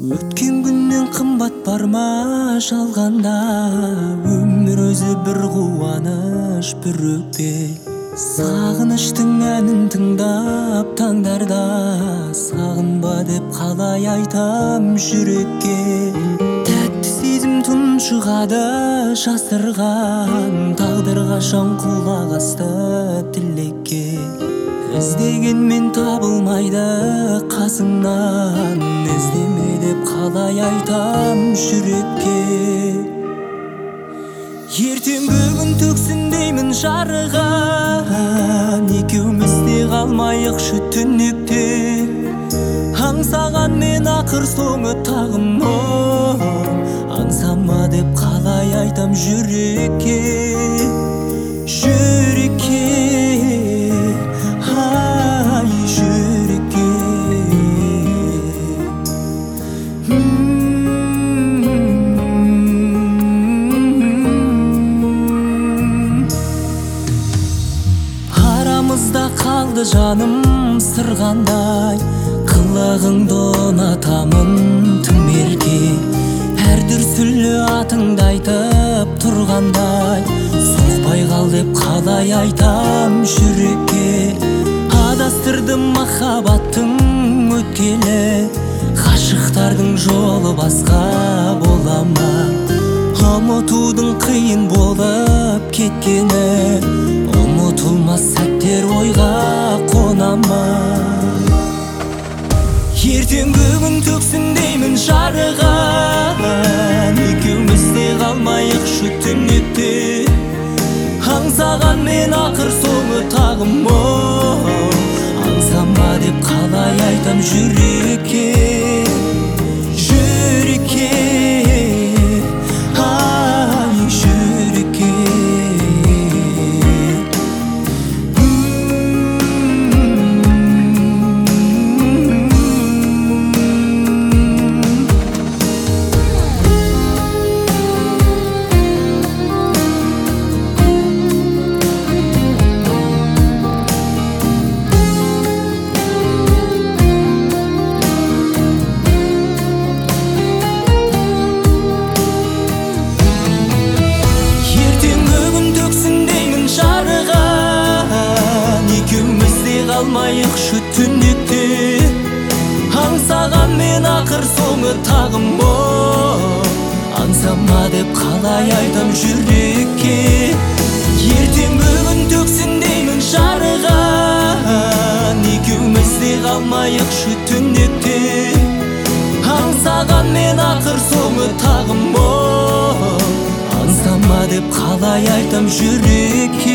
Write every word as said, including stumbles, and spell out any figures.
Өткен күннен қымбат бар ма жалғанда, өмір өзі бір қуаныш бір өкпе. Сағыныштың әнін тыңдап таңдарда, сағынба деп қалай айтам жүрекке. Тәтті сезім тұншығады жасырған, тағдыр қашан құлақ асты тілекке. Іздегенмен табылмайды қасыңнан, іздеме деп қалай айтам жүрекке. Ертең бүгін төксін деймін жарыған, екеуміз де қалмайықшы түнекте. Аңсаған мен ақыр соңы тағым мұң, аңсама деп қалай айтам жүрекке. Жүрекке, ай жүрекке. Арамызда қалды жаным сырғандай, қылығыңды ұнатамын тым ерке. Әр дүрсілі атыңды айтып тұрғандай, соқпай қал деп қалай айтам жүрекке. Адастырдым махаббаттың өткелі, ғашықтардың жолы басқа бола ма? Ұмытудың қиын болып кеткені, ұмытылмас сәттер ойға қона ма? Ертең бүгін төксін деймін жарыған, екеуміз де қалмайықшы түнекте. Аңсаған мен ақыр соңы тағым мұң, аңсама деп қалай айтам жүрекке. Жүрекке, ай жүрекке. Қалмайықшы түнекте, аңсаған мен ақыр соңы тағым мұң, аңсама деп қалай айтам жүрекке. Ертең бүгін төксін деймін жарыған, екеуміз де қалмайықшы түнекте. Аңсаған мен ақыр соңы тағым мұң, аңсама деп қалай айтам жүрекке.